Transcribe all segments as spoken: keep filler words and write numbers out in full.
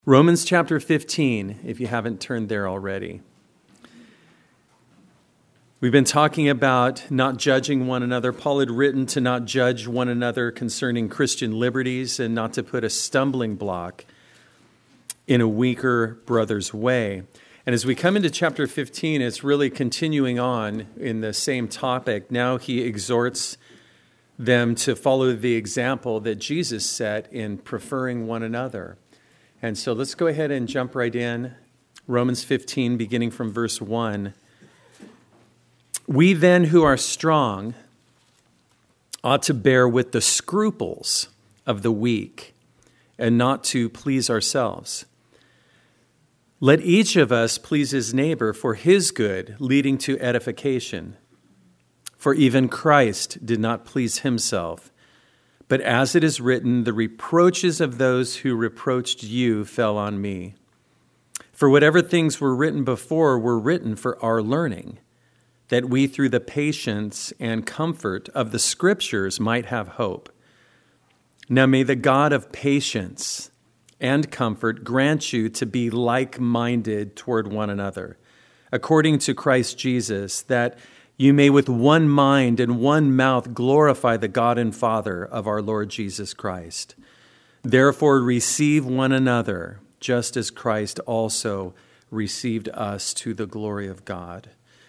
Romans chapter fifteen, if you haven't turned there already. We've been talking about not judging one another. Paul had written to not judge one another concerning Christian liberties and not to put a stumbling block in a weaker brother's way. And as we come into chapter fifteen, it's really continuing on in the same topic. Now he exhorts them to follow the example that Jesus set in preferring one another. And so let's go ahead and jump right in. Romans fifteen, beginning from verse one. We then who are strong ought to bear with the scruples of the weak and not to please ourselves. Let each of us please his neighbor for his good, leading to edification. For even Christ did not please himself. But as it is written, the reproaches of those who reproached you fell on me. For whatever things were written before were written for our learning, that we through the patience and comfort of the Scriptures might have hope. Now may the God of patience and comfort grant you to be like-minded toward one another, according to Christ Jesus, that you may with one mind and one mouth glorify the God and Father of our Lord Jesus Christ. Therefore receive one another, just as Christ also received us to the glory of God.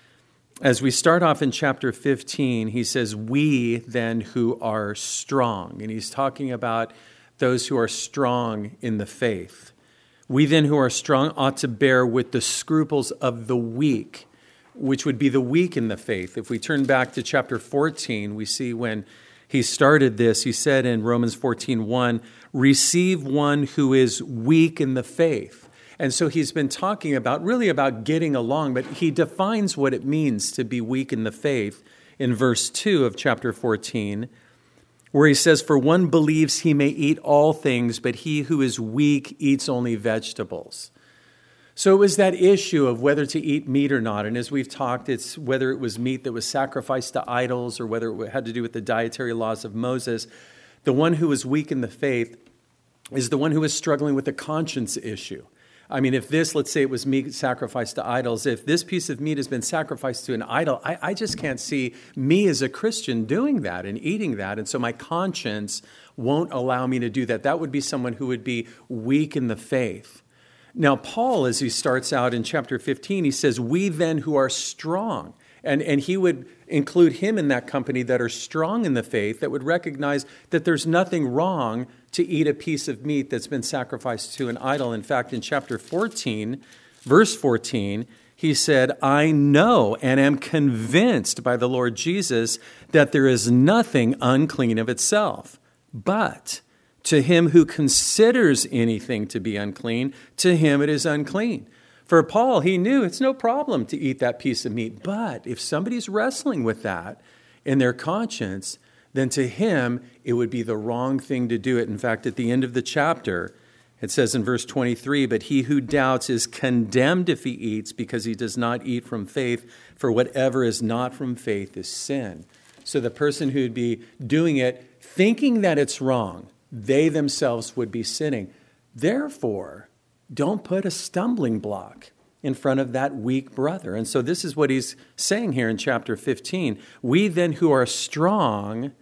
As we start off in chapter fifteen, he says, we then who are strong. And he's talking about those who are strong in the faith. We then who are strong ought to bear with the scruples of the weak, which would be the weak in the faith. If we turn back to chapter fourteen, we see when he started this, he said in Romans fourteen one, receive one who is weak in the faith. And so he's been talking about, really about getting along, but he defines what it means to be weak in the faith in verse two of chapter fourteen, where he says, for one believes he may eat all things, but he who is weak eats only vegetables. So it was that issue of whether to eat meat or not. And as we've talked, it's whether it was meat that was sacrificed to idols or whether it had to do with the dietary laws of Moses. The one who was weak in the faith is the one who is struggling with the conscience issue. I mean, if this, let's say it was meat sacrificed to idols, if this piece of meat has been sacrificed to an idol, I, I just can't see me as a Christian doing that and eating that. And so my conscience won't allow me to do that. That would be someone who would be weak in the faith. Now, Paul, as he starts out in chapter fifteen, he says, we then who are strong. And, and he would include him in that company that are strong in the faith, that would recognize that there's nothing wrong to eat a piece of meat that's been sacrificed to an idol. In fact, in chapter fourteen, verse fourteen, he said, I know and am convinced by the Lord Jesus that there is nothing unclean of itself, but to him who considers anything to be unclean, to him it is unclean. For Paul, he knew it's no problem to eat that piece of meat. But if somebody's wrestling with that in their conscience, then to him it would be the wrong thing to do it. In fact, at the end of the chapter, it says in verse twenty-three, but he who doubts is condemned if he eats, because he does not eat from faith, for whatever is not from faith is sin. So the person who'd be doing it, thinking that it's wrong, they themselves would be sinning. Therefore, don't put a stumbling block in front of that weak brother. And so this is what he's saying here in chapter fifteen. We then who are strong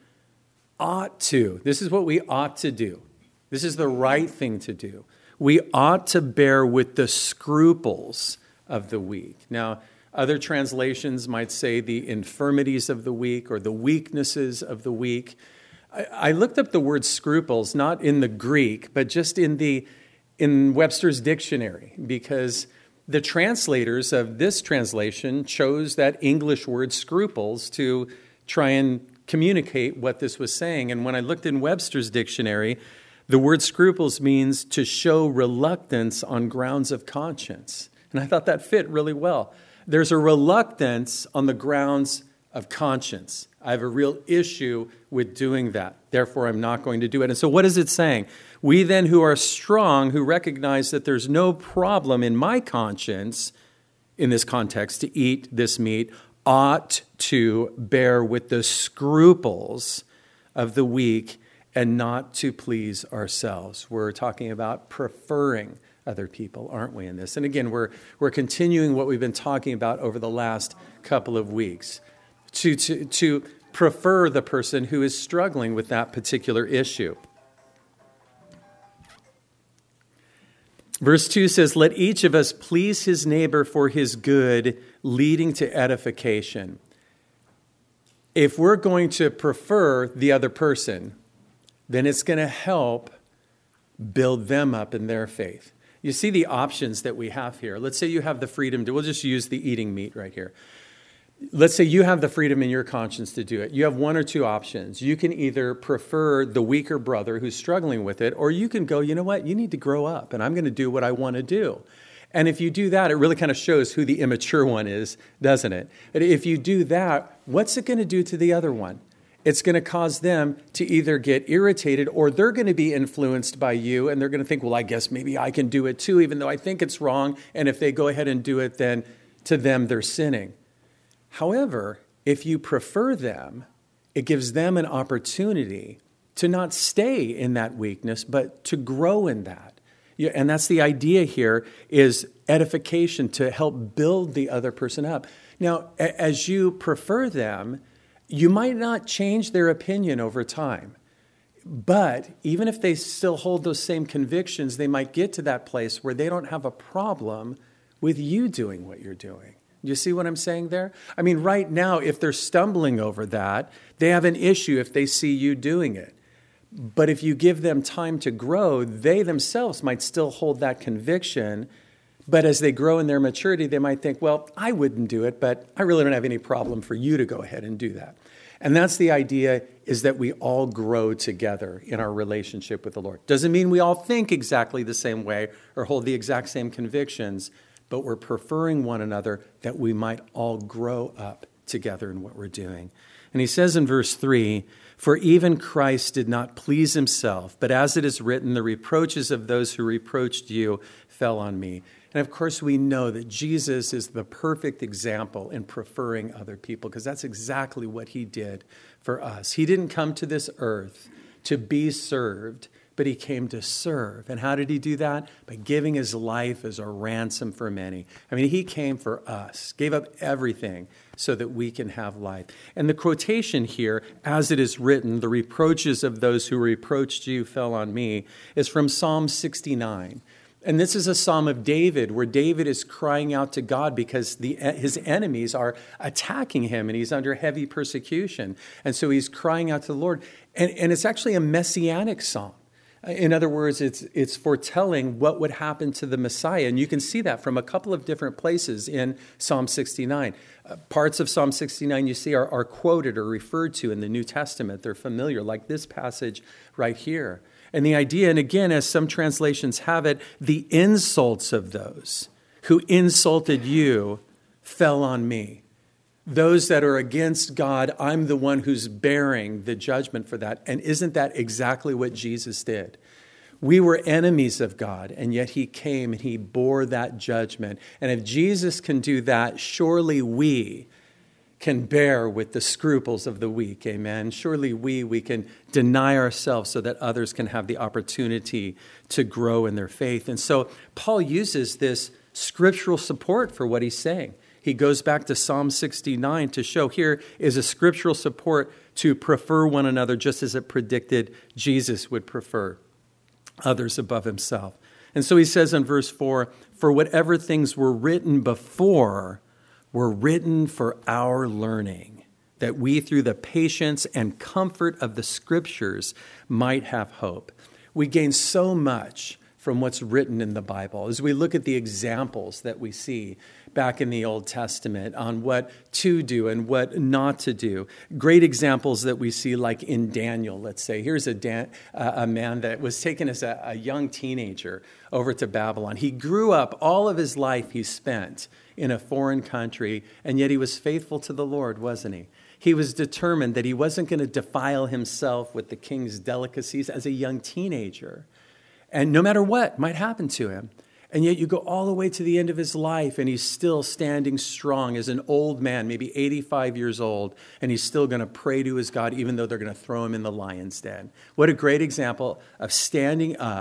ought to. This is what we ought to do. This is the right thing to do. We ought to bear with the scruples of the weak. Now, other translations might say the infirmities of the weak or the weaknesses of the weak. I looked up the word scruples, not in the Greek, but just in the in Webster's dictionary, because the translators of this translation chose that English word scruples to try and communicate what this was saying. And when I looked in Webster's dictionary, the word scruples means to show reluctance on grounds of conscience. And I thought that fit really well. There's a reluctance on the grounds of conscience. I have a real issue with doing that. Therefore, I'm not going to do it. And so what is it saying? We then who are strong, who recognize that there's no problem in my conscience, in this context, to eat this meat, ought to bear with the scruples of the weak and not to please ourselves. We're talking about preferring other people, aren't we, in this? And again, we're we're continuing what we've been talking about over the last couple of weeks, to to to prefer the person who is struggling with that particular issue. Verse two says, "Let each of us please his neighbor for his good, leading to edification." If we're going to prefer the other person, then it's going to help build them up in their faith. You see the options that we have here. Let's say you have the freedom to, we'll just use the eating meat right here. Let's say you have the freedom in your conscience to do it. You have one or two options. You can either prefer the weaker brother who's struggling with it, or you can go, you know what, you need to grow up, and I'm going to do what I want to do. And if you do that, it really kind of shows who the immature one is, doesn't it? But if you do that, what's it going to do to the other one? It's going to cause them to either get irritated, or they're going to be influenced by you, and they're going to think, well, I guess maybe I can do it too, even though I think it's wrong. And if they go ahead and do it, then to them, they're sinning. However, if you prefer them, it gives them an opportunity to not stay in that weakness, but to grow in that. Yeah, and that's the idea here, is edification, to help build the other person up. Now, as you prefer them, you might not change their opinion over time. But even if they still hold those same convictions, they might get to that place where they don't have a problem with you doing what you're doing. You see what I'm saying there? I mean, right now, if they're stumbling over that, they have an issue if they see you doing it. But if you give them time to grow, they themselves might still hold that conviction. But as they grow in their maturity, they might think, well, I wouldn't do it, but I really don't have any problem for you to go ahead and do that. And that's the idea, is that we all grow together in our relationship with the Lord. Doesn't mean we all think exactly the same way or hold the exact same convictions, but we're preferring one another, that we might all grow up together in what we're doing. And he says in verse three, "For even Christ did not please himself, but as it is written, the reproaches of those who reproached you fell on me." And of course, we know that Jesus is the perfect example in preferring other people, because that's exactly what he did for us. He didn't come to this earth to be served, but he came to serve. And how did he do that? By giving his life as a ransom for many. I mean, he came for us, gave up everything so that we can have life. And the quotation here, "as it is written, the reproaches of those who reproached you fell on me," is from Psalm sixty-nine. And this is a psalm of David, where David is crying out to God because the, his enemies are attacking him and he's under heavy persecution. And so he's crying out to the Lord. And, and it's actually a messianic psalm. In other words, it's it's foretelling what would happen to the Messiah. And you can see that from a couple of different places in Psalm sixty-nine. Uh, parts of Psalm sixty-nine you see are, are quoted or referred to in the New Testament. They're familiar, like this passage right here. And the idea, and again, as some translations have it, the insults of those who insulted you fell on me. Those that are against God, I'm the one who's bearing the judgment for that. And isn't that exactly what Jesus did? We were enemies of God, and yet he came and he bore that judgment. And if Jesus can do that, surely we can bear with the scruples of the weak, amen? Surely we, we can deny ourselves so that others can have the opportunity to grow in their faith. And so Paul uses this scriptural support for what he's saying. He goes back to Psalm sixty-nine to show here is a scriptural support to prefer one another, just as it predicted Jesus would prefer others above himself. And so he says in verse four, "For whatever things were written before were written for our learning, that we through the patience and comfort of the scriptures might have hope." We gain so much from what's written in the Bible as we look at the examples that we see back in the Old Testament on what to do and what not to do. Great examples that we see, like in Daniel, let's say. Here's a, Dan, uh, a man that was taken as a, a young teenager over to Babylon. He grew up, all of his life he spent in a foreign country, and yet he was faithful to the Lord, wasn't he? He was determined that he wasn't going to defile himself with the king's delicacies as a young teenager. And no matter what might happen to him. And yet you go all the way to the end of his life, and he's still standing strong as an old man, maybe eighty-five years old, and he's still going to pray to his God, even though they're going to throw him in the lion's den. What a great example of standing up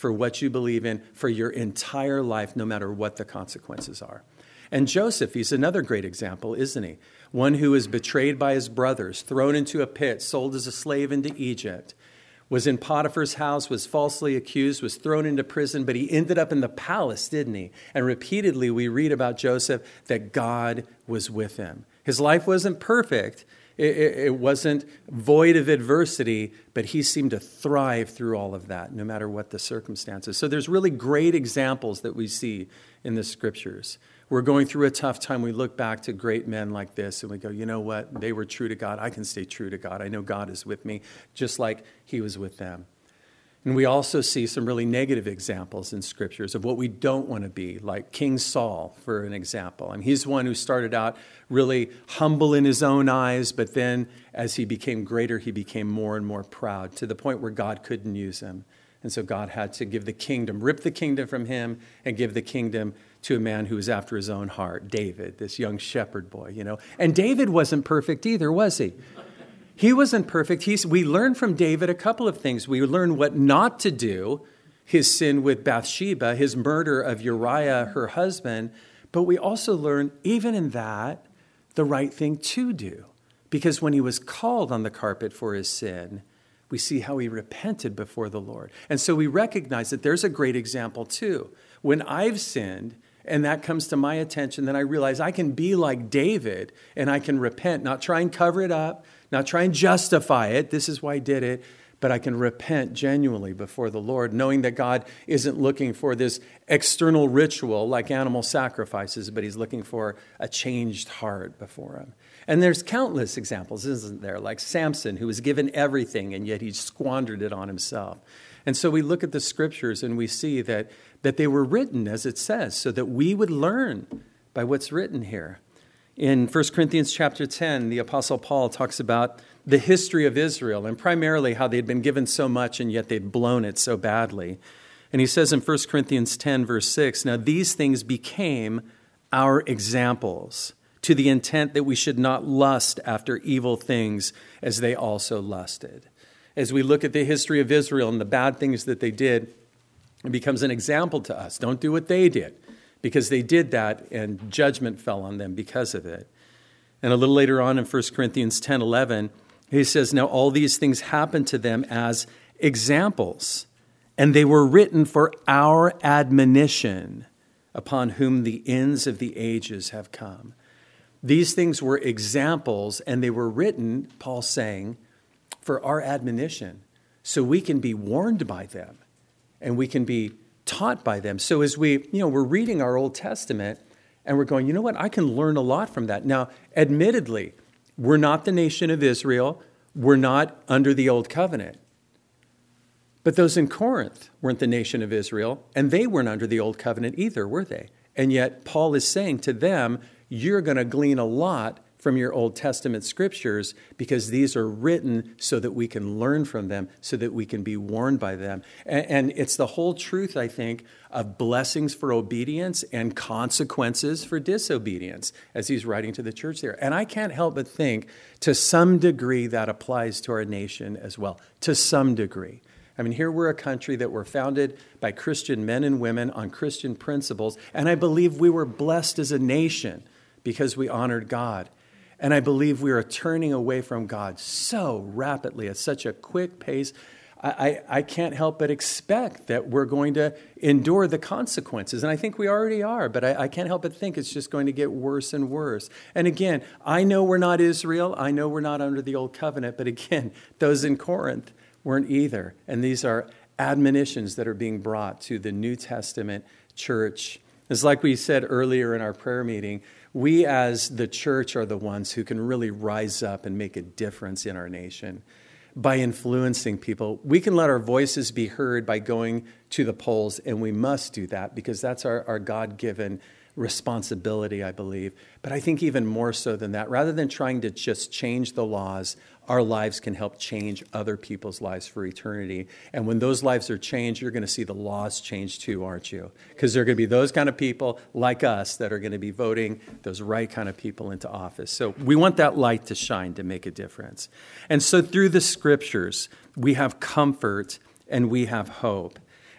for what you believe in for your entire life, no matter what the consequences are. And Joseph, he's another great example, isn't he? One who was betrayed by his brothers, thrown into a pit, sold as a slave into Egypt, was in Potiphar's house, was falsely accused, was thrown into prison, but he ended up in the palace, didn't he? And repeatedly we read about Joseph that God was with him. His life wasn't perfect. It, it, it wasn't void of adversity, but he seemed to thrive through all of that, no matter what the circumstances. So there's really great examples that we see in the scriptures. We're going through a tough time. We look back to great men like this and we go, you know what? They were true to God. I can stay true to God. I know God is with me, just like he was with them. And we also see some really negative examples in scriptures of what we don't want to be, like King Saul, for an example. And he's one who started out really humble in his own eyes, but then as he became greater, he became more and more proud to the point where God couldn't use him. And so God had to give the kingdom, rip the kingdom from him and give the kingdom to a man who was after his own heart, David, this young shepherd boy, you know. And David wasn't perfect either, was he? He wasn't perfect. He's, we learned from David a couple of things. We learned what not to do, his sin with Bathsheba, his murder of Uriah, her husband. But we also learned, even in that, the right thing to do. Because when he was called on the carpet for his sin, we see how he repented before the Lord. And so we recognize that there's a great example too. When I've sinned, and that comes to my attention, then I realize I can be like David and I can repent, not try and cover it up, not try and justify it. This is why I did it. But I can repent genuinely before the Lord, knowing that God isn't looking for this external ritual like animal sacrifices, but he's looking for a changed heart before him. And there's countless examples, isn't there? Like Samson, who was given everything, and yet he squandered it on himself. And so we look at the scriptures and we see that, that they were written, as it says, so that we would learn by what's written here. In First Corinthians chapter ten, the Apostle Paul talks about the history of Israel and primarily how they'd been given so much and yet they'd blown it so badly. And he says in First Corinthians ten, verse six, now these things became our examples to the intent that we should not lust after evil things as they also lusted. As we look at the history of Israel and the bad things that they did, it becomes an example to us. Don't do what they did, because they did that and judgment fell on them because of it. And a little later on in First Corinthians ten eleven, he says, now all these things happened to them as examples, and they were written for our admonition, upon whom the ends of the ages have come. These things were examples, and they were written, Paul's saying, for our admonition, so we can be warned by them, and we can be taught by them. So as we, you know, we're reading our Old Testament, and we're going, you know what, I can learn a lot from that. Now, admittedly, we're not the nation of Israel. We're not under the Old Covenant. But those in Corinth weren't the nation of Israel, and they weren't under the Old Covenant either, were they? And yet Paul is saying to them, you're going to glean a lot from your Old Testament scriptures because these are written so that we can learn from them, so that we can be warned by them. And, and it's the whole truth, I think, of blessings for obedience and consequences for disobedience, as he's writing to the church there. And I can't help but think, to some degree, that applies to our nation as well, to some degree. I mean, here we're a country that were founded by Christian men and women on Christian principles, and I believe we were blessed as a nation because we honored God. And I believe we are turning away from God so rapidly at such a quick pace. I, I, I can't help but expect that we're going to endure the consequences. And I think we already are, but I, I can't help but think it's just going to get worse and worse. And again, I know we're not Israel. I know we're not under the Old Covenant. But again, those in Corinth weren't either. And these are admonitions that are being brought to the New Testament church. It's like we said earlier in our prayer meeting, we as the church are the ones who can really rise up and make a difference in our nation by influencing people. We can let our voices be heard by going to the polls, and we must do that because that's our, our God-given responsibility, I believe. But I think even more so than that, rather than trying to just change the laws, our lives can help change other people's lives for eternity. And when those lives are changed, you're going to see the laws change too, aren't you? Because there are going to be those kind of people like us that are going to be voting those right kind of people into office. So we want that light to shine to make a difference. And so through the scriptures, we have comfort and we have hope.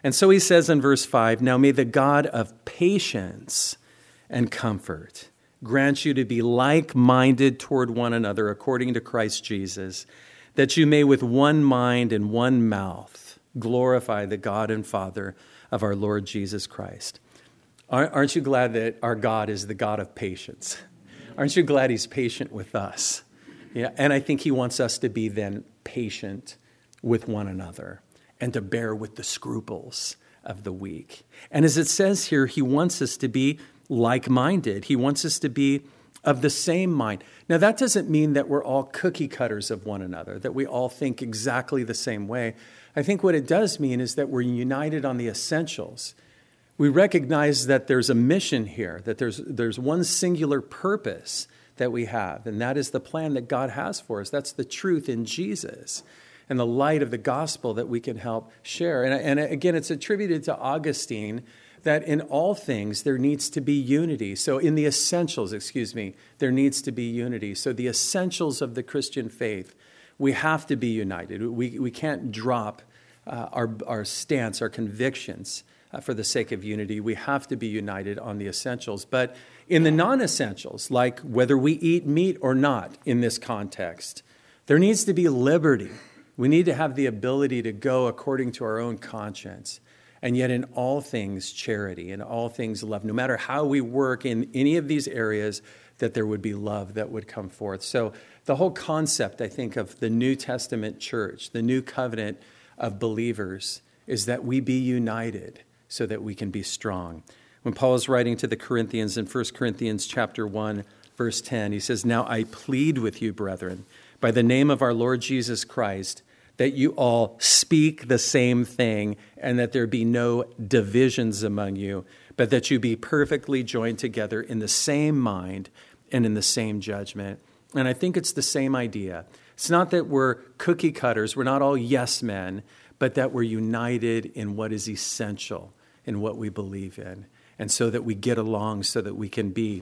And so he says in verse five, now may the God of patience and comfort grant you to be like-minded toward one another according to Christ Jesus, that you may with one mind and one mouth glorify the God and Father of our Lord Jesus Christ. Aren't you glad that our God is the God of patience? Aren't you glad he's patient with us? Yeah, and I think he wants us to be then patient with one another and to bear with the scruples of the weak. And as it says here, he wants us to be like-minded. He wants us to be of the same mind. Now, that doesn't mean that we're all cookie cutters of one another, that we all think exactly the same way. I think what it does mean is that we're united on the essentials. We recognize that there's a mission here, that there's there's one singular purpose that we have, and that is the plan that God has for us. That's the truth in Jesus and the light of the gospel that we can help share. And, and again, it's attributed to Augustine that in all things there needs to be unity. So in the essentials, excuse me, there needs to be unity. So the essentials of the Christian faith, we have to be united. We, we can't drop uh, our, our stance, our convictions uh, for the sake of unity. We have to be united on the essentials. But in the non-essentials, like whether we eat meat or not in this context, there needs to be liberty. We need to have the ability to go according to our own conscience. And yet in all things, charity, in all things, love. No matter how we work in any of these areas, that there would be love that would come forth. So the whole concept, I think, of the New Testament church, the new covenant of believers, is that we be united so that we can be strong. When Paul is writing to the Corinthians in First Corinthians chapter one, verse ten, he says, now I plead with you, brethren, by the name of our Lord Jesus Christ, that you all speak the same thing and that there be no divisions among you, but that you be perfectly joined together in the same mind and in the same judgment. And I think it's the same idea. It's not that we're cookie cutters, we're not all yes men, but that we're united in what is essential, in what we believe in. And so that we get along so that we can be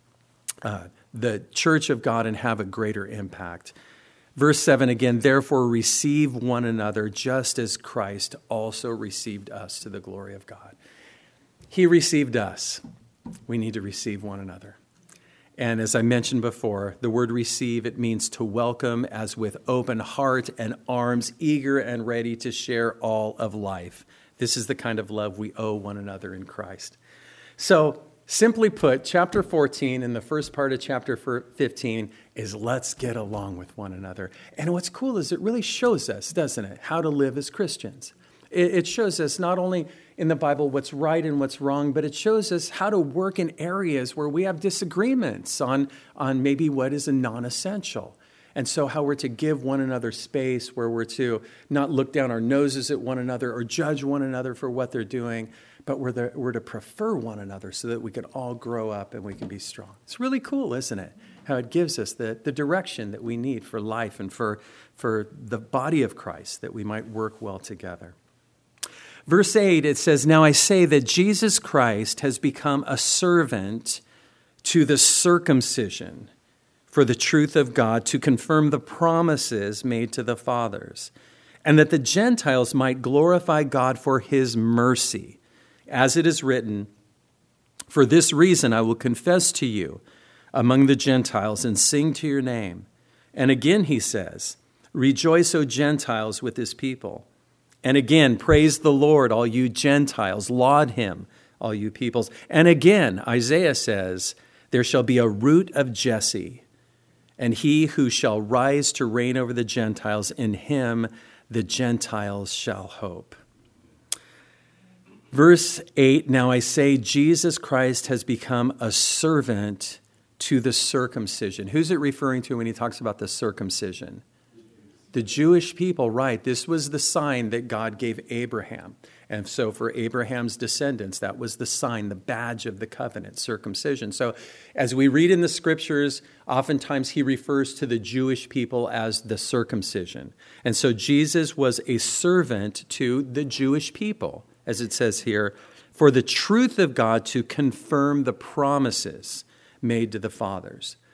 uh, the church of God and have a greater impact. Verse seven again, therefore receive one another just as Christ also received us to the glory of God. He received us. We need to receive one another. And as I mentioned before, the word receive, it means to welcome as with open heart and arms, eager and ready to share all of life. This is the kind of love we owe one another in Christ. So simply put, chapter fourteen and the first part of chapter fifteen is let's get along with one another. And what's cool is it really shows us, doesn't it, how to live as Christians. It shows us not only in the Bible what's right and what's wrong, but it shows us how to work in areas where we have disagreements on, on maybe what is a non-essential. And so how we're to give one another space, where we're to not look down our noses at one another or judge one another for what they're doing, but we're, the, we're to prefer one another so that we can all grow up and we can be strong. It's really cool, isn't it? How it gives us the, the direction that we need for life and for, for the body of Christ, that we might work well together. Verse eight, it says, now I say that Jesus Christ has become a servant to the circumcision for the truth of God, to confirm the promises made to the fathers, and that the Gentiles might glorify God for his mercy. As it is written, for this reason I will confess to you among the Gentiles and sing to your name. And again he says, rejoice, O Gentiles, with his people. And again, praise the Lord, all you Gentiles. Laud him, all you peoples. And again, Isaiah says, there shall be a root of Jesse, and he who shall rise to reign over the Gentiles, in him the Gentiles shall hope. Verse eight, now I say Jesus Christ has become a servant to the circumcision. Who's it referring to when he talks about the circumcision? The Jewish people, right. This was the sign that God gave Abraham. And so for Abraham's descendants, that was the sign, the badge of the covenant, circumcision. So as we read in the scriptures, oftentimes he refers to the Jewish people as the circumcision. And so Jesus was a servant to the Jewish people, as it says here, for the truth of God to confirm the promises made to the fathers.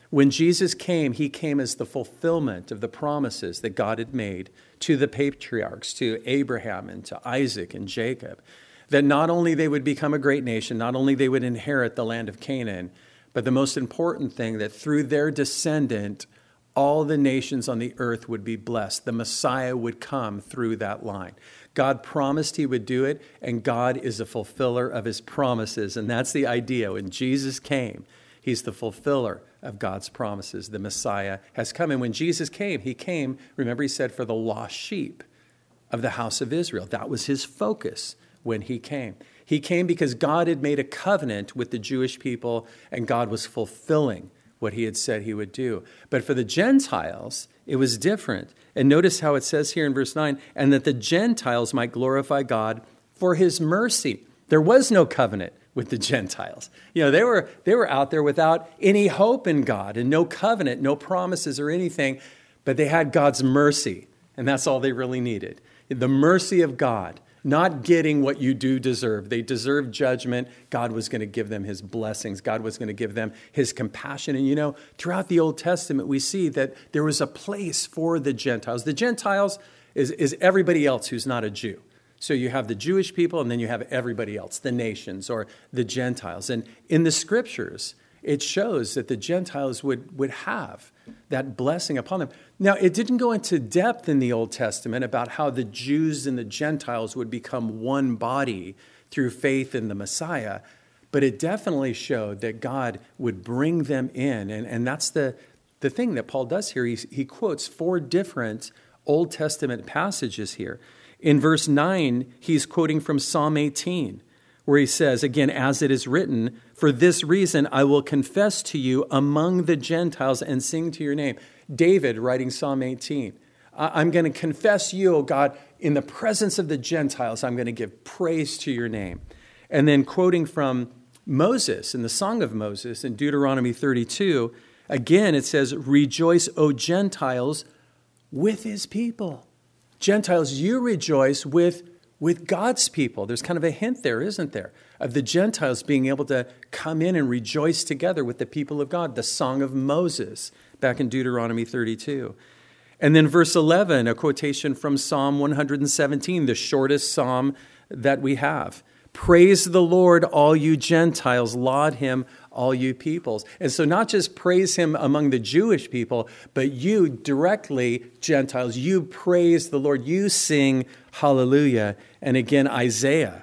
When Jesus came, he came as the fulfillment of the promises that God had made to the patriarchs, to Abraham and to Isaac and Jacob, that not only they would become a great nation, not only they would inherit the land of Canaan, but the most important thing, that through their descendant, all the nations on the earth would be blessed. The Messiah would come through that line. God promised he would do it, and God is a fulfiller of his promises. And that's the idea. When Jesus came, he's the fulfiller of God's promises. The Messiah has come. And when Jesus came, he came, remember he said, for the lost sheep of the house of Israel. That was his focus when he came. He came because God had made a covenant with the Jewish people, and God was fulfilling what he had said he would do. But for the Gentiles, it was different. And notice how it says here in verse nine, and that the Gentiles might glorify God for his mercy. There was no covenant with the Gentiles. You know, they were they were out there without any hope in God and no covenant, no promises or anything, but they had God's mercy, and that's all they really needed. The mercy of God, not getting what you do deserve. They deserved judgment. God was going to give them his blessings. God was going to give them his compassion. And you know, throughout the Old Testament, we see that there was a place for the Gentiles. The Gentiles is, is everybody else who's not a Jew. So you have the Jewish people, and then you have everybody else, the nations or the Gentiles. And in the scriptures, it shows that the Gentiles would, would have that blessing upon them. Now, it didn't go into depth in the Old Testament about how the Jews and the Gentiles would become one body through faith in the Messiah, but it definitely showed that God would bring them in. And, and that's the, the thing that Paul does here. He, he quotes four different Old Testament passages here. In verse nine, he's quoting from Psalm eighteen, where he says, again, as it is written, for this reason I will confess to you among the Gentiles and sing to your name. David writing Psalm eighteen, I'm going to confess you, O God, in the presence of the Gentiles. I'm going to give praise to your name. And then quoting from Moses in the Song of Moses in Deuteronomy thirty-two, again it says, rejoice, O Gentiles, with his people. Gentiles, you rejoice with, with God's people. There's kind of a hint there, isn't there, of the Gentiles being able to come in and rejoice together with the people of God. The Song of Moses back in Deuteronomy thirty-two. And then verse eleven, a quotation from Psalm one seventeen, the shortest psalm that we have. Praise the Lord, all you Gentiles. Laud him, all you peoples. And so not just praise him among the Jewish people, but you directly, Gentiles, you praise the Lord. You sing hallelujah. And again, Isaiah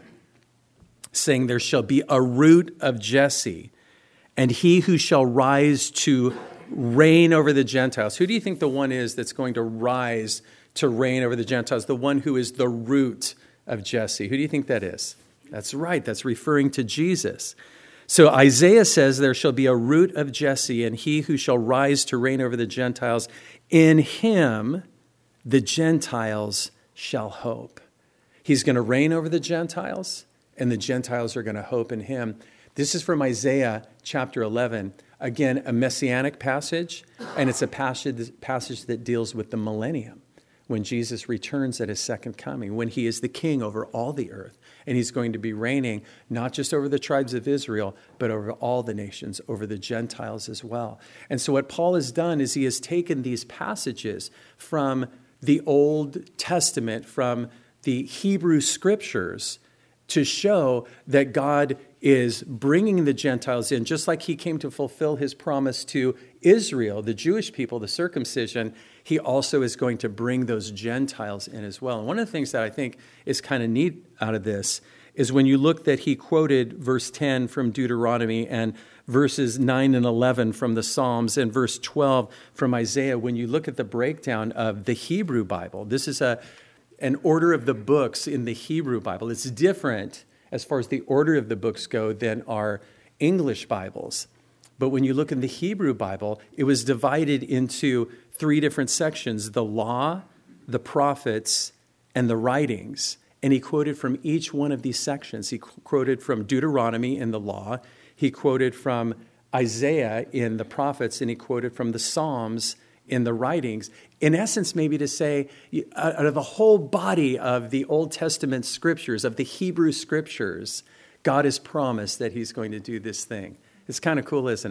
saying there shall be a root of Jesse, and he who shall rise to reign over the Gentiles. Who do you think the one is that's going to rise to reign over the Gentiles? The one who is the root of Jesse. Who do you think that is? That's right. That's referring to Jesus. So Isaiah says there shall be a root of Jesse, and he who shall rise to reign over the Gentiles. In him the Gentiles shall hope. He's going to reign over the Gentiles, and the Gentiles are going to hope in him. This is from Isaiah chapter eleven. Again, a messianic passage, and it's a passage, passage that deals with the millennium, when Jesus returns at his second coming, when he is the king over all the earth. And he's going to be reigning not just over the tribes of Israel, but over all the nations, over the Gentiles as well. And so what Paul has done is he has taken these passages from the Old Testament, from the Hebrew scriptures, to show that God is bringing the Gentiles in, just like he came to fulfill his promise to Israel, the Jewish people, the circumcision. He also is going to bring those Gentiles in as well. And one of the things that I think is kind of neat out of this is when you look that he quoted verse ten from Deuteronomy and verses nine and eleven from the Psalms and verse twelve from Isaiah. When you look at the breakdown of the Hebrew Bible, this is a an order of the books in the Hebrew Bible. It's different as far as the order of the books go than our English Bibles. But when you look in the Hebrew Bible, it was divided into three different sections: the law, the prophets, and the writings. And he quoted from each one of these sections. He quoted from Deuteronomy in the law. He quoted from Isaiah in the prophets, and he quoted from the Psalms in the writings. In essence, maybe to say, out of the whole body of the Old Testament scriptures, of the Hebrew scriptures, God has promised that he's going to do this thing. It's kind of cool, isn't it?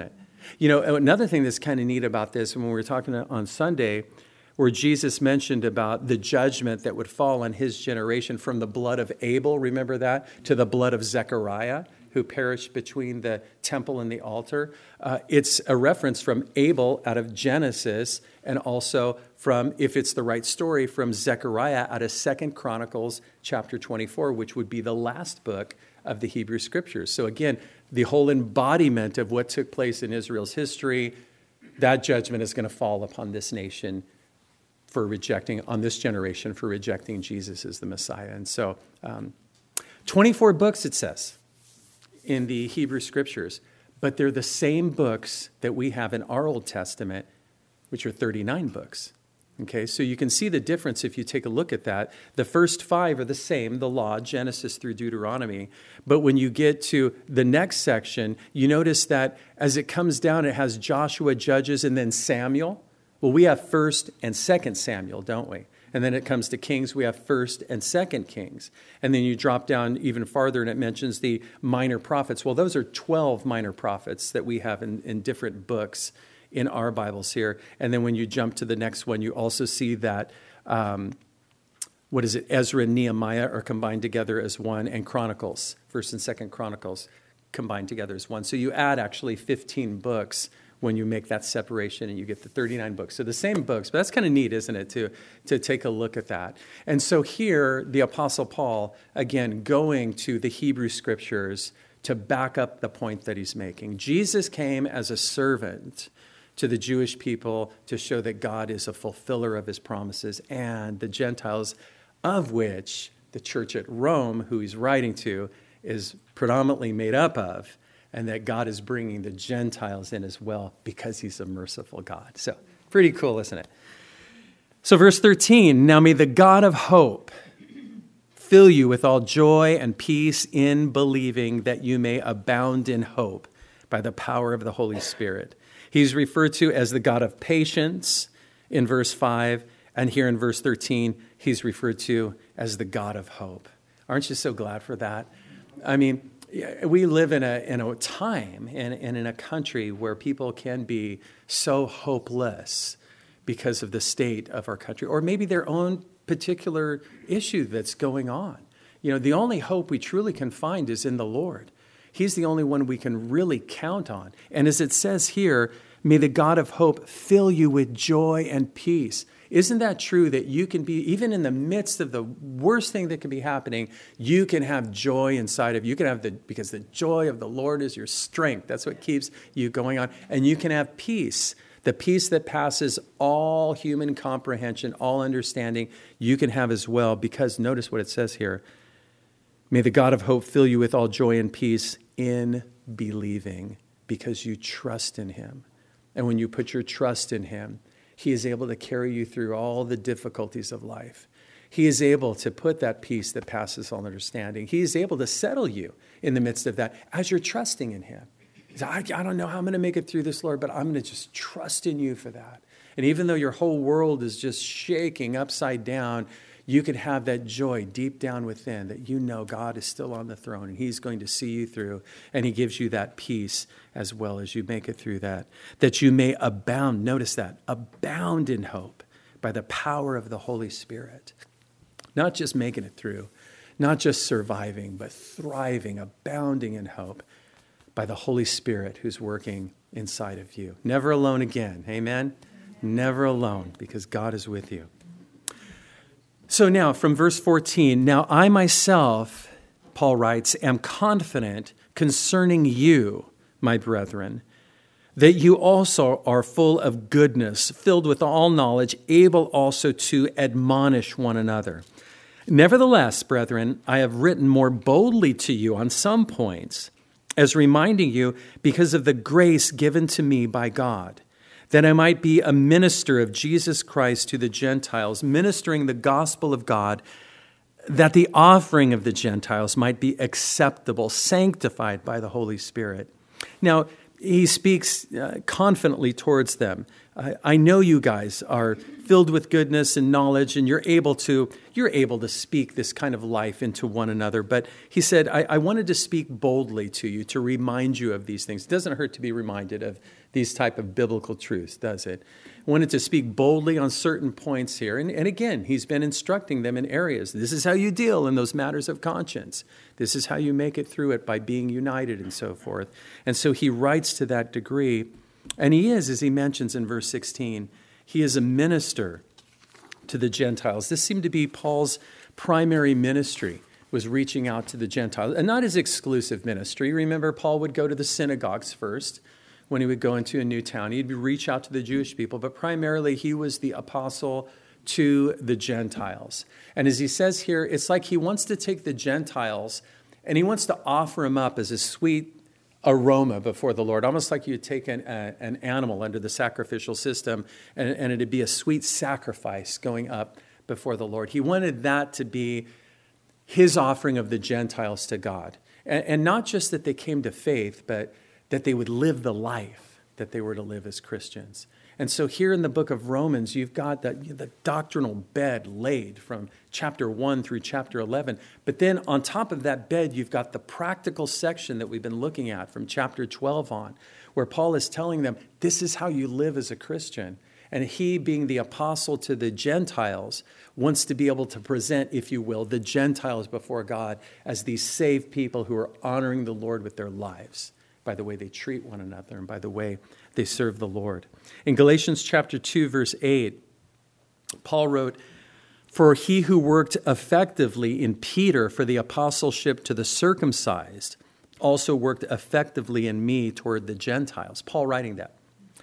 You know, another thing that's kind of neat about this, when we were talking on Sunday, where Jesus mentioned about the judgment that would fall on his generation from the blood of Abel, remember that, to the blood of Zechariah, who perished between the temple and the altar. Uh, it's a reference from Abel out of Genesis, and also from, if it's the right story, from Zechariah out of Second Chronicles chapter twenty-four, which would be the last book of the Hebrew Scriptures. So again, the whole embodiment of what took place in Israel's history, that judgment is going to fall upon this nation for rejecting, on this generation for rejecting Jesus as the Messiah. And so um, twenty-four books, it says, in the Hebrew Scriptures, but they're the same books that we have in our Old Testament, which are thirty-nine books. Okay, so you can see the difference if you take a look at that. The first five are the same, the law, Genesis through Deuteronomy. But when you get to the next section, you notice that as it comes down, it has Joshua, Judges, and then Samuel. Well, we have First and Second Samuel, don't we? And then it comes to Kings, we have First and Second Kings. And then you drop down even farther and it mentions the minor prophets. Well, those are twelve minor prophets that we have in, in different books in our Bibles here. And then when you jump to the next one, you also see that, um, what is it, Ezra and Nehemiah are combined together as one, and Chronicles, First and Second Chronicles, combined together as one. So you add actually fifteen books when you make that separation and you get the thirty-nine books. So the same books, but that's kind of neat, isn't it, to, to take a look at that. And so here, the Apostle Paul, again, going to the Hebrew Scriptures to back up the point that he's making. Jesus came as a servant to the Jewish people to show that God is a fulfiller of his promises, and the Gentiles, of which the church at Rome, who he's writing to, is predominantly made up of, and that God is bringing the Gentiles in as well because he's a merciful God. So pretty cool, isn't it? So verse thirteen, now may the God of hope fill you with all joy and peace in believing, that you may abound in hope by the power of the Holy Spirit. He's referred to as the God of patience in verse five, and here in verse thirteen, he's referred to as the God of hope. Aren't you so glad for that? I mean, we live in a in a time and, and in a country where people can be so hopeless because of the state of our country, or maybe their own particular issue that's going on. You know, the only hope we truly can find is in the Lord. He's the only one we can really count on. And as it says here, may the God of hope fill you with joy and peace. Isn't that true that you can be, even in the midst of the worst thing that can be happening, you can have joy inside of you. You can have the, because the joy of the Lord is your strength. That's what keeps you going on. And you can have peace, the peace that passes all human comprehension, all understanding, you can have as well, because notice what it says here. May the God of hope fill you with all joy and peace in believing, because you trust in him. And when you put your trust in him, he is able to carry you through all the difficulties of life. He is able to put that peace that passes all understanding. He is able to settle you in the midst of that as you're trusting in him. He said, I, I don't know how I'm going to make it through this, Lord, but I'm going to just trust in you for that. And even though your whole world is just shaking upside down, you can have that joy deep down within that you know God is still on the throne and he's going to see you through, and he gives you that peace as well as you make it through that, that you may abound, notice that, abound in hope by the power of the Holy Spirit. Not just making it through, not just surviving, but thriving, abounding in hope by the Holy Spirit who's working inside of you. Never alone again, amen? Never alone, because God is with you. So now, from verse fourteen, now I myself, Paul writes, am confident concerning you, my brethren, that you also are full of goodness, filled with all knowledge, able also to admonish one another. Nevertheless, brethren, I have written more boldly to you on some points, as reminding you because of the grace given to me by God, that I might be a minister of Jesus Christ to the Gentiles, ministering the gospel of God, that the offering of the Gentiles might be acceptable, sanctified by the Holy Spirit. Now, he speaks uh, confidently towards them. I, I know you guys are filled with goodness and knowledge, and you're able to you're able to speak this kind of life into one another. But he said, I, I wanted to speak boldly to you, to remind you of these things. It doesn't hurt to be reminded of these type of biblical truths, does it? I wanted to speak boldly on certain points here. And, and again, he's been instructing them in areas. This is how you deal in those matters of conscience. This is how you make it through it by being united and so forth. And so he writes to that degree. And he is, as he mentions in verse sixteen, he is a minister to the Gentiles. This seemed to be Paul's primary ministry, was reaching out to the Gentiles, and not his exclusive ministry. Remember, Paul would go to the synagogues first when he would go into a new town. He'd reach out to the Jewish people, but primarily he was the apostle to the Gentiles. And as he says here, it's like he wants to take the Gentiles and he wants to offer them up as a sweet aroma before the Lord, almost like you'd take an, uh, an animal under the sacrificial system and, and it'd be a sweet sacrifice going up before the Lord. He wanted that to be his offering of the Gentiles to God. And, and not just that they came to faith, but that they would live the life that they were to live as Christians. And so here in the book of Romans, you've got the, the doctrinal bed laid from chapter one through chapter eleven. But then on top of that bed, you've got the practical section that we've been looking at from chapter twelve on, where Paul is telling them, this is how you live as a Christian. And he, being the apostle to the Gentiles, wants to be able to present, if you will, the Gentiles before God as these saved people who are honoring the Lord with their lives by the way they treat one another and by the way they serve the Lord. In Galatians chapter two, verse eight, Paul wrote, "For he who worked effectively in Peter for the apostleship to the circumcised also worked effectively in me toward the Gentiles." Paul writing that.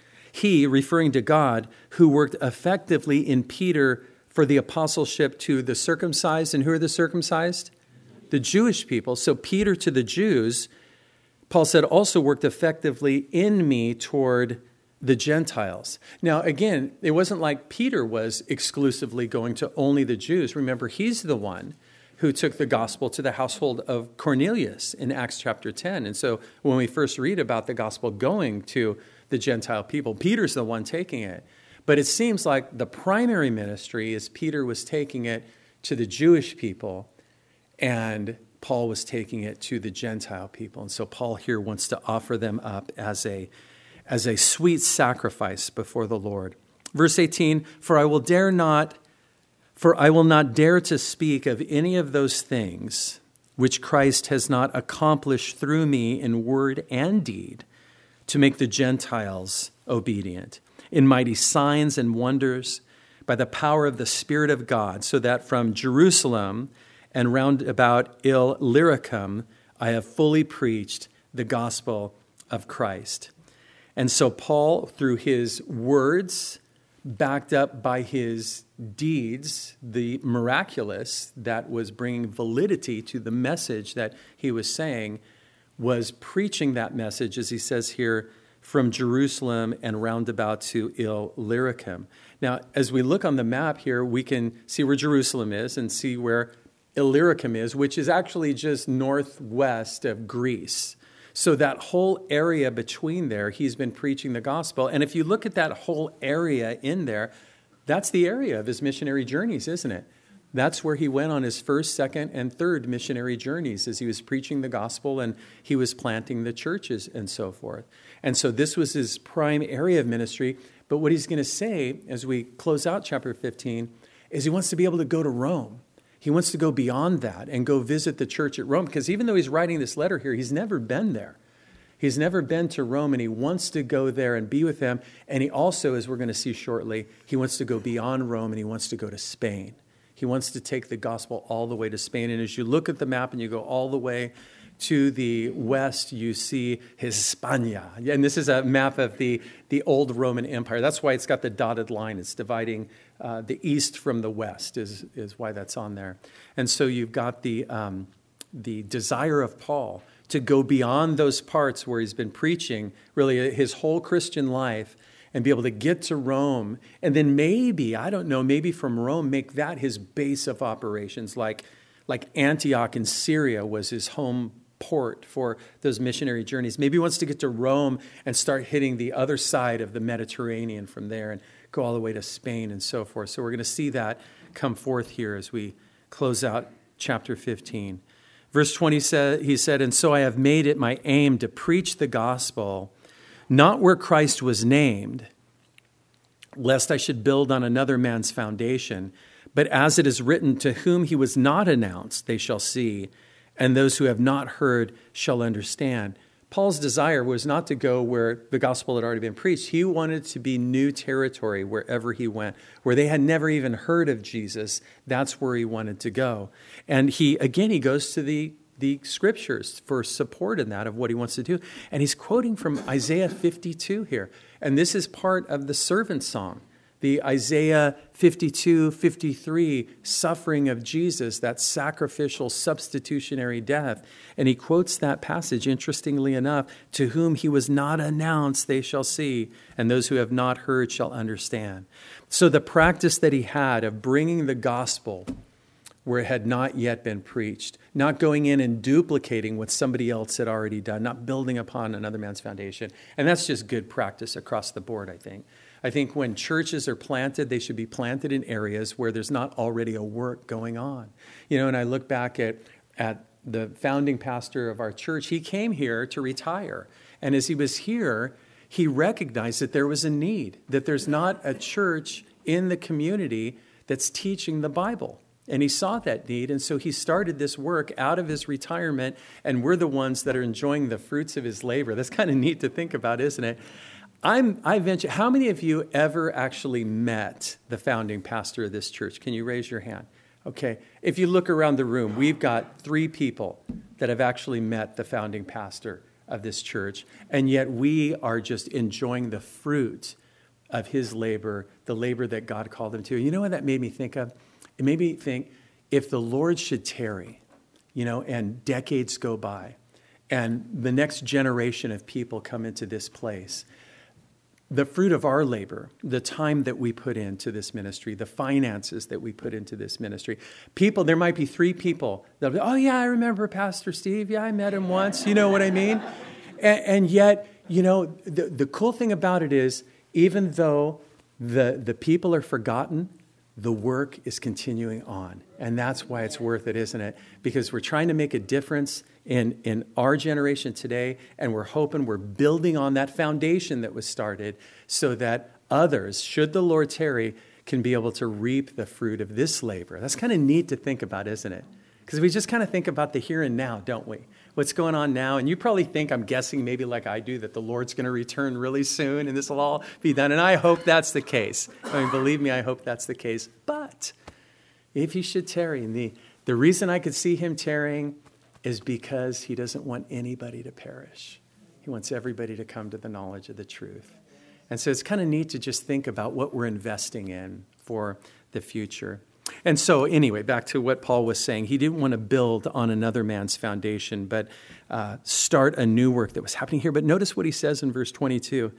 He, referring to God, who worked effectively in Peter for the apostleship to the circumcised. And who are the circumcised? The Jewish people. So Peter to the Jews, Paul said, also worked effectively in me toward the Gentiles. Now, again, it wasn't like Peter was exclusively going to only the Jews. Remember, he's the one who took the gospel to the household of Cornelius in Acts chapter ten. And so when we first read about the gospel going to the Gentile people, Peter's the one taking it. But it seems like the primary ministry is Peter was taking it to the Jewish people and Paul was taking it to the Gentile people. And so Paul here wants to offer them up as a, as a sweet sacrifice before the Lord. Verse eighteen, "For I will dare not, for I will not dare to speak of any of those things which Christ has not accomplished through me in word and deed to make the Gentiles obedient, in mighty signs and wonders, by the power of the Spirit of God, so that from Jerusalem and round about Illyricum, I have fully preached the gospel of Christ." And so Paul, through his words, backed up by his deeds, the miraculous that was bringing validity to the message that he was saying, was preaching that message, as he says here, from Jerusalem and roundabout to Illyricum. Now, as we look on the map here, we can see where Jerusalem is and see where Illyricum is, which is actually just northwest of Greece. So that whole area between there, he's been preaching the gospel. And if you look at that whole area in there, that's the area of his missionary journeys, isn't it? That's where he went on his first, second, and third missionary journeys as he was preaching the gospel and he was planting the churches and so forth. And so this was his prime area of ministry. But what he's going to say as we close out chapter fifteen is he wants to be able to go to Rome. He wants to go beyond that and go visit the church at Rome, because even though he's writing this letter here, he's never been there. He's never been to Rome, and he wants to go there and be with them. And he also, as we're going to see shortly, he wants to go beyond Rome and he wants to go to Spain. He wants to take the gospel all the way to Spain. And as you look at the map and you go all the way to the west, you see Hispania. And this is a map of the, the old Roman Empire. That's why it's got the dotted line. It's dividing uh, the east from the west is, is why that's on there. And so you've got the, um, the desire of Paul to go beyond those parts where he's been preaching really his whole Christian life and be able to get to Rome. And then maybe, I don't know, maybe from Rome, make that his base of operations, like, like Antioch in Syria was his home port for those missionary journeys. Maybe he wants to get to Rome and start hitting the other side of the Mediterranean from there and go all the way to Spain and so forth. So we're going to see that come forth here as we close out chapter fifteen. Verse twenty, said, he said, "And so I have made it my aim to preach the gospel, not where Christ was named, lest I should build on another man's foundation. But as it is written, to whom he was not announced, they shall see, and those who have not heard shall understand." Paul's desire was not to go where the gospel had already been preached. He wanted to be new territory wherever he went, where they had never even heard of Jesus. That's where he wanted to go. And he, again, he goes to the, the scriptures for support in that of what he wants to do. And he's quoting from Isaiah fifty-two here. And this is part of the servant song. The Isaiah fifty-two, fifty-three suffering of Jesus, that sacrificial substitutionary death. And he quotes that passage, interestingly enough, "To whom he was not announced, they shall see, and those who have not heard shall understand." So the practice that he had of bringing the gospel where it had not yet been preached, not going in and duplicating what somebody else had already done, not building upon another man's foundation. And that's just good practice across the board, I think. I think when churches are planted, they should be planted in areas where there's not already a work going on. You know, and I look back at, at the founding pastor of our church. He came here to retire. And as he was here, he recognized that there was a need, that there's not a church in the community that's teaching the Bible. And he saw that need, and so he started this work out of his retirement, and we're the ones that are enjoying the fruits of his labor. That's kind of neat to think about, isn't it? I'm, I venture, how many of you ever actually met the founding pastor of this church? Can you raise your hand? Okay. If you look around the room, we've got three people that have actually met the founding pastor of this church, and yet we are just enjoying the fruit of his labor, the labor that God called him to. You know what that made me think of? It made me think, if the Lord should tarry, you know, and decades go by, and the next generation of people come into this place, the fruit of our labor, the time that we put into this ministry, the finances that we put into this ministry. People, there might be three people that'll be, "Oh yeah, I remember Pastor Steve. Yeah, I met him once." You know what I mean? And, and yet, you know, the, the cool thing about it is, even though the, the people are forgotten, the work is continuing on. And that's why it's worth it, isn't it? Because we're trying to make a difference in, in our generation today, and we're hoping we're building on that foundation that was started so that others, should the Lord tarry, can be able to reap the fruit of this labor. That's kind of neat to think about, isn't it? Because we just kind of think about the here and now, don't we? What's going on now? And you probably think, I'm guessing maybe like I do, that the Lord's going to return really soon and this will all be done. And I hope that's the case. I mean, believe me, I hope that's the case. But if he should tarry, and the, the reason I could see him tarrying is because he doesn't want anybody to perish. He wants everybody to come to the knowledge of the truth. And so it's kind of neat to just think about what we're investing in for the future. And so anyway, back to what Paul was saying. He didn't want to build on another man's foundation, but uh, start a new work that was happening here. But notice what he says in verse twenty-two.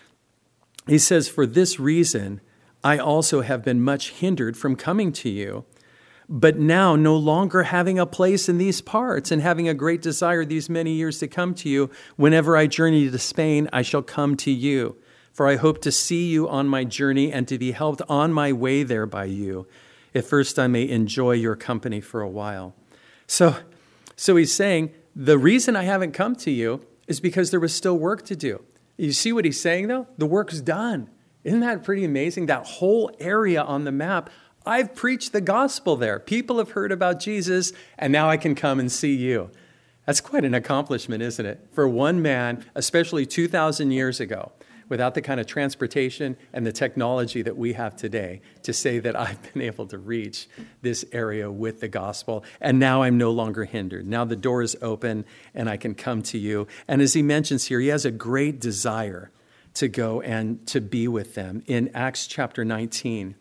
He says, "For this reason, I also have been much hindered from coming to you. But now, no longer having a place in these parts and having a great desire these many years to come to you, whenever I journey to Spain, I shall come to you. For I hope to see you on my journey and to be helped on my way there by you. At first I may enjoy your company for a while." So, so he's saying, the reason I haven't come to you is because there was still work to do. You see what he's saying, though? The work's done. Isn't that pretty amazing? That whole area on the map, I've preached the gospel there. People have heard about Jesus, and now I can come and see you. That's quite an accomplishment, isn't it? For one man, especially two thousand years ago, without the kind of transportation and the technology that we have today, to say that I've been able to reach this area with the gospel, and now I'm no longer hindered. Now the door is open, and I can come to you. And as he mentions here, he has a great desire to go and to be with them. In Acts chapter nineteen,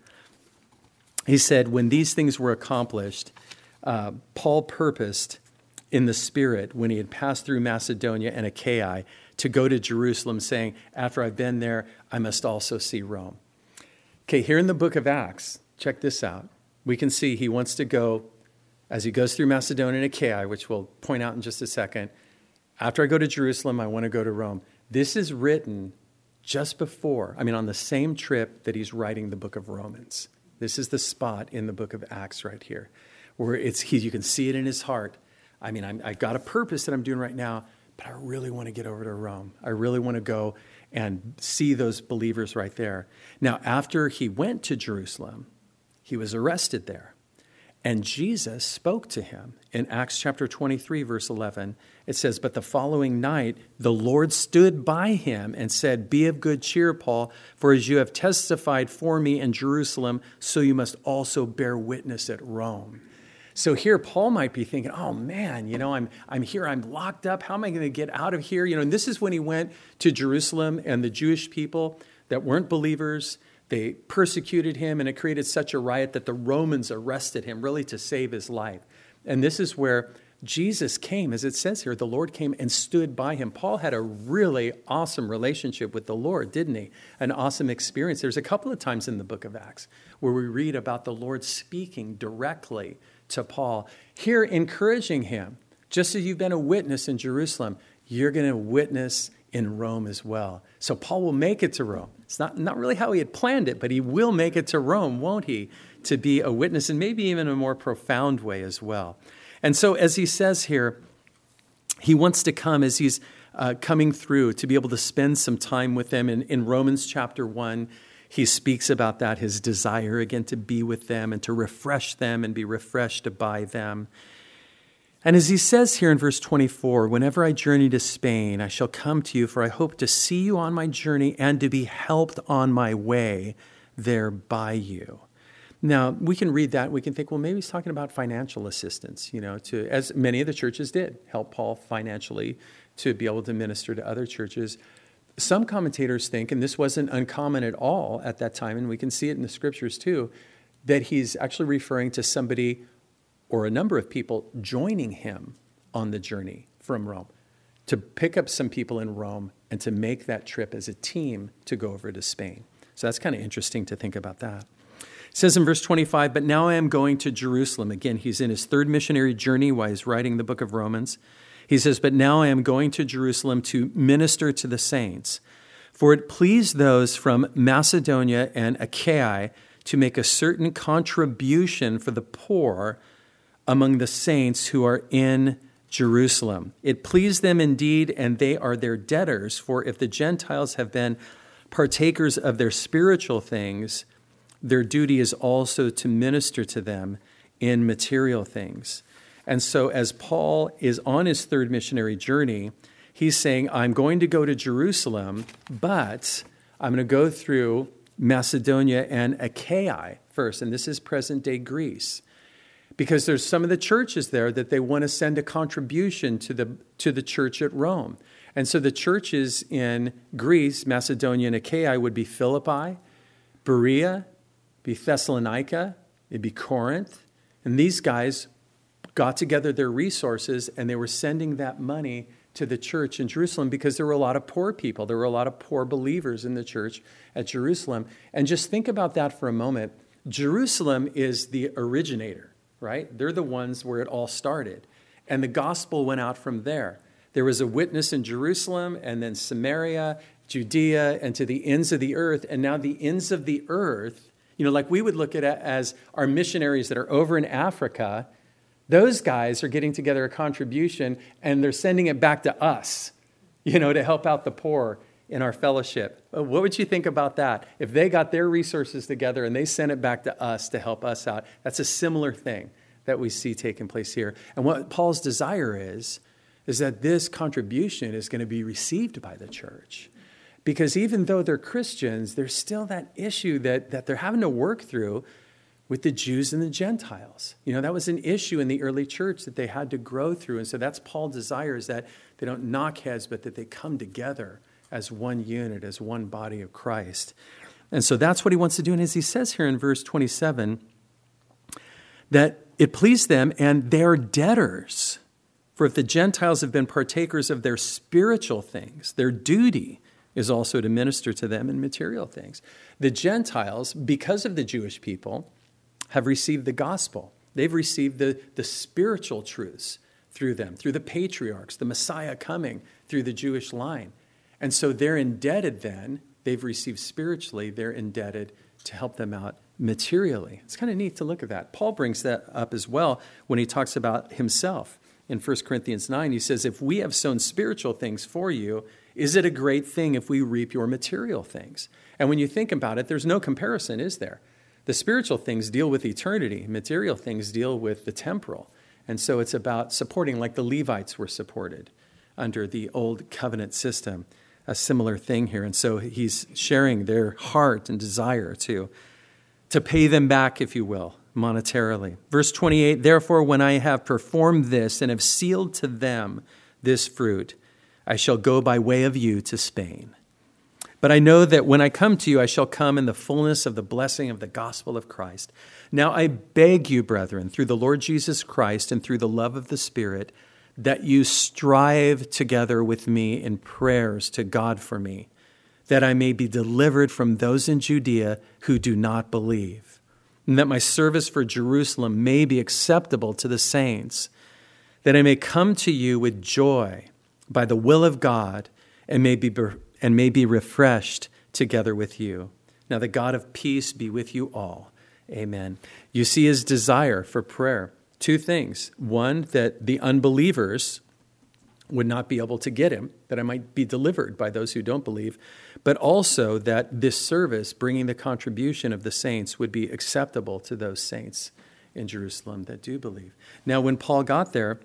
he said, when these things were accomplished, uh, Paul purposed in the Spirit, when he had passed through Macedonia and Achaia, to go to Jerusalem, saying, after I've been there, I must also see Rome. Okay, here in the book of Acts, check this out. We can see he wants to go as he goes through Macedonia and Achaia, which we'll point out in just a second, after I go to Jerusalem, I want to go to Rome. This is written just before, I mean, on the same trip that he's writing the book of Romans. This is the spot in the book of Acts right here, where it's he, you can see it in his heart. I mean, I'm, I've got a purpose that I'm doing right now, but I really want to get over to Rome. I really want to go and see those believers right there. Now, after he went to Jerusalem, he was arrested there. And Jesus spoke to him in Acts chapter twenty-three, verse eleven. It says, but the following night, the Lord stood by him and said, be of good cheer, Paul, for as you have testified for me in Jerusalem, so you must also bear witness at Rome. So here Paul might be thinking, oh man, you know, I'm I'm here, I'm locked up. How am I going to get out of here? You know, and this is when he went to Jerusalem, and the Jewish people that weren't believers, they persecuted him, and it created such a riot that the Romans arrested him really to save his life. And this is where Jesus came, as it says here, the Lord came and stood by him. Paul had a really awesome relationship with the Lord, didn't he? An awesome experience. There's a couple of times in the book of Acts where we read about the Lord speaking directly to Paul, here encouraging him, just as you've been a witness in Jerusalem, you're going to witness in Rome as well. So Paul will make it to Rome. It's not, not really how he had planned it, but he will make it to Rome, won't he, to be a witness, and maybe even in a more profound way as well. And so as he says here, he wants to come as he's uh, coming through to be able to spend some time with them. In, in Romans chapter one, he speaks about that, his desire again to be with them and to refresh them and be refreshed by them. And as he says here in verse twenty-four, whenever I journey to Spain, I shall come to you, for I hope to see you on my journey and to be helped on my way there by you. Now, we can read that. We can think, well, maybe he's talking about financial assistance, you know, to, as many of the churches did, help Paul financially to be able to minister to other churches. Some commentators think, and this wasn't uncommon at all at that time, and we can see it in the scriptures too, that he's actually referring to somebody or a number of people joining him on the journey from Rome, to pick up some people in Rome and to make that trip as a team to go over to Spain. So that's kind of interesting to think about that. It says in verse twenty-five, but now I am going to Jerusalem. Again, he's in his third missionary journey while he's writing the book of Romans. He says, but now I am going to Jerusalem to minister to the saints. For it pleased those from Macedonia and Achaia to make a certain contribution for the poor among the saints who are in Jerusalem. It pleased them indeed, and they are their debtors. For if the Gentiles have been partakers of their spiritual things, their duty is also to minister to them in material things. And so as Paul is on his third missionary journey, he's saying, I'm going to go to Jerusalem, but I'm going to go through Macedonia and Achaia first. And this is present-day Greece. Because there's some of the churches there that they want to send a contribution to the to the church at Rome. And so the churches in Greece, Macedonia and Achaia would be Philippi, Berea, be Thessalonica, it'd be Corinth. And these guys got together their resources and they were sending that money to the church in Jerusalem because there were a lot of poor people. There were a lot of poor believers in the church at Jerusalem. And just think about that for a moment. Jerusalem is the originator, right? They're the ones where it all started. And the gospel went out from there. There was a witness in Jerusalem and then Samaria, Judea, and to the ends of the earth. And now the ends of the earth, you know, like we would look at it as our missionaries that are over in Africa, those guys are getting together a contribution and they're sending it back to us, you know, to help out the poor in our fellowship. What would you think about that? If they got their resources together and they sent it back to us to help us out, that's a similar thing that we see taking place here. And what Paul's desire is, is that this contribution is going to be received by the church. Because even though they're Christians, there's still that issue that, that they're having to work through with the Jews and the Gentiles. You know, that was an issue in the early church that they had to grow through. And so that's Paul's desire, is that they don't knock heads, but that they come together as one unit, as one body of Christ. And so that's what he wants to do. And as he says here in verse twenty-seven, that it pleased them and their debtors. For if the Gentiles have been partakers of their spiritual things, their duty is also to minister to them in material things. The Gentiles, because of the Jewish people, have received the gospel. They've received the, the spiritual truths through them, through the patriarchs, the Messiah coming through the Jewish line. And so they're indebted then, they've received spiritually, they're indebted to help them out materially. It's kind of neat to look at that. Paul brings that up as well when he talks about himself. In First Corinthians nine, he says, if we have sown spiritual things for you, is it a great thing if we reap your material things? And when you think about it, there's no comparison, is there? The spiritual things deal with eternity. Material things deal with the temporal. And so it's about supporting like the Levites were supported under the old covenant system, a similar thing here. And so he's sharing their heart and desire to, to pay them back, if you will, monetarily. Verse twenty-eight, therefore, when I have performed this and have sealed to them this fruit, I shall go by way of you to Spain. But I know that when I come to you, I shall come in the fullness of the blessing of the gospel of Christ. Now I beg you, brethren, through the Lord Jesus Christ and through the love of the Spirit, that you strive together with me in prayers to God for me, that I may be delivered from those in Judea who do not believe, and that my service for Jerusalem may be acceptable to the saints, that I may come to you with joy by the will of God and may be and may be refreshed together with you. Now the God of peace be with you all. Amen. You see his desire for prayer. Two things. One, that the unbelievers would not be able to get him, that I might be delivered by those who don't believe, but also that this service, bringing the contribution of the saints, would be acceptable to those saints in Jerusalem that do believe. Now, when Paul got there,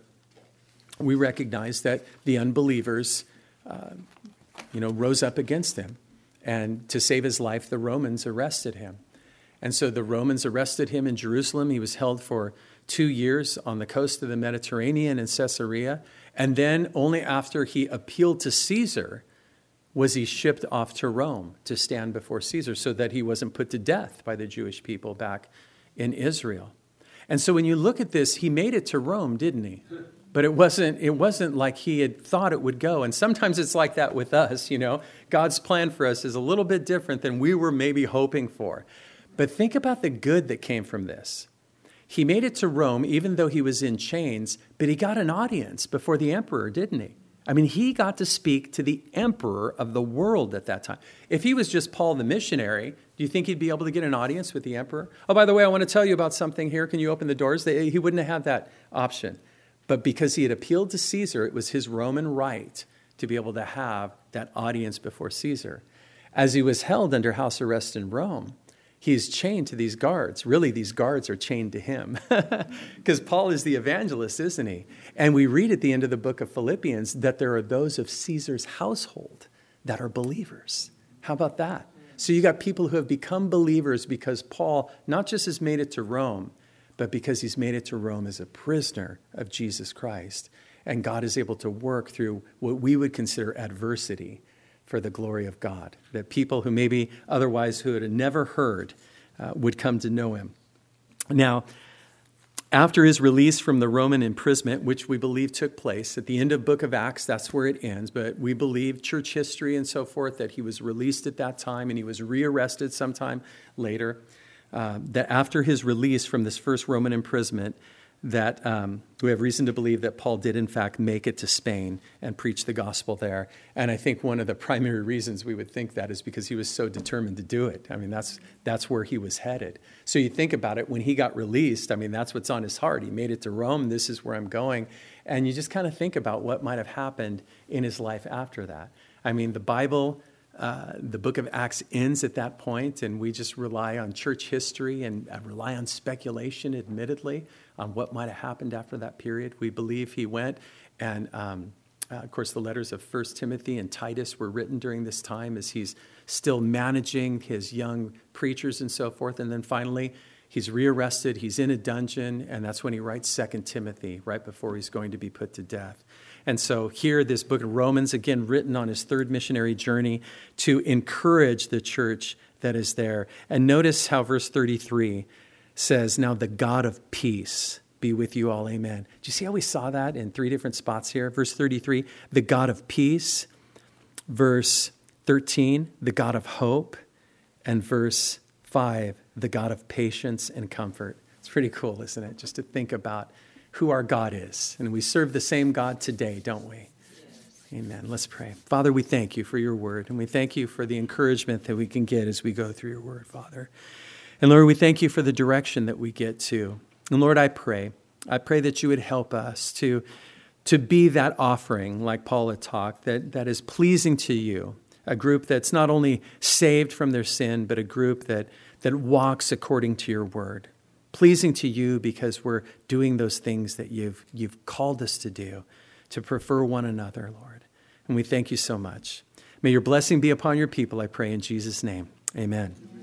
we recognize that the unbelievers, uh, you know, rose up against him. And to save his life, the Romans arrested him. And so the Romans arrested him in Jerusalem. He was held for two years on the coast of the Mediterranean in Caesarea. And then only after he appealed to Caesar was he shipped off to Rome to stand before Caesar so that he wasn't put to death by the Jewish people back in Israel. And so when you look at this, he made it to Rome, didn't he? But it wasn't, it wasn't like he had thought it would go. And sometimes it's like that with us, you know. God's plan for us is a little bit different than we were maybe hoping for. But think about the good that came from this. He made it to Rome, even though he was in chains, but he got an audience before the emperor, didn't he? I mean, he got to speak to the emperor of the world at that time. If he was just Paul the missionary, do you think he'd be able to get an audience with the emperor? Oh, by the way, I want to tell you about something here. Can you open the doors? They, he wouldn't have had that option. But because he had appealed to Caesar, it was his Roman right to be able to have that audience before Caesar. As he was held under house arrest in Rome, he's chained to these guards. Really, these guards are chained to him because Paul is the evangelist, isn't he? And we read at the end of the book of Philippians that there are those of Caesar's household that are believers. How about that? So you got people who have become believers because Paul not just has made it to Rome, but because he's made it to Rome as a prisoner of Jesus Christ. And God is able to work through what we would consider adversity for the glory of God, that people who maybe otherwise who had never heard uh, would come to know him. Now, after his release from the Roman imprisonment, which we believe took place at the end of Book of Acts, that's where it ends, but we believe church history and so forth, that he was released at that time and he was rearrested sometime later, uh, that after his release from this first Roman imprisonment, that um, we have reason to believe that Paul did, in fact, make it to Spain and preach the gospel there. And I think one of the primary reasons we would think that is because he was so determined to do it. I mean, that's that's where he was headed. So you think about it, when he got released, I mean, that's what's on his heart. He made it to Rome. This is where I'm going. And you just kind of think about what might have happened in his life after that. I mean, the Bible... Uh, the book of Acts ends at that point, and we just rely on church history and uh, rely on speculation, admittedly, on what might have happened after that period. We believe he went, and um, uh, of course the letters of First Timothy and Titus were written during this time as he's still managing his young preachers and so forth. And then finally, he's rearrested, he's in a dungeon, and that's when he writes Second Timothy, right before he's going to be put to death. And so here, this book of Romans, again, written on his third missionary journey to encourage the church that is there. And notice how verse thirty-three says, now the God of peace be with you all, amen. Do you see how we saw that in three different spots here? Verse thirty-three, the God of peace. Verse thirteen, the God of hope. And verse five, the God of patience and comfort. It's pretty cool, isn't it? Just to think about who our God is. And we serve the same God today, don't we? Amen. Let's pray. Father, we thank you for your word, and we thank you for the encouragement that we can get as we go through your word, Father. And Lord, we thank you for the direction that we get to. And Lord, I pray, I pray that you would help us to, to be that offering, like Paul had talked, that, that is pleasing to you, a group that's not only saved from their sin, but a group that, that walks according to your word. Pleasing to you because we're doing those things that you've, you've called us to do, to prefer one another, Lord. And we thank you so much. May your blessing be upon your people, I pray in Jesus' name. Amen.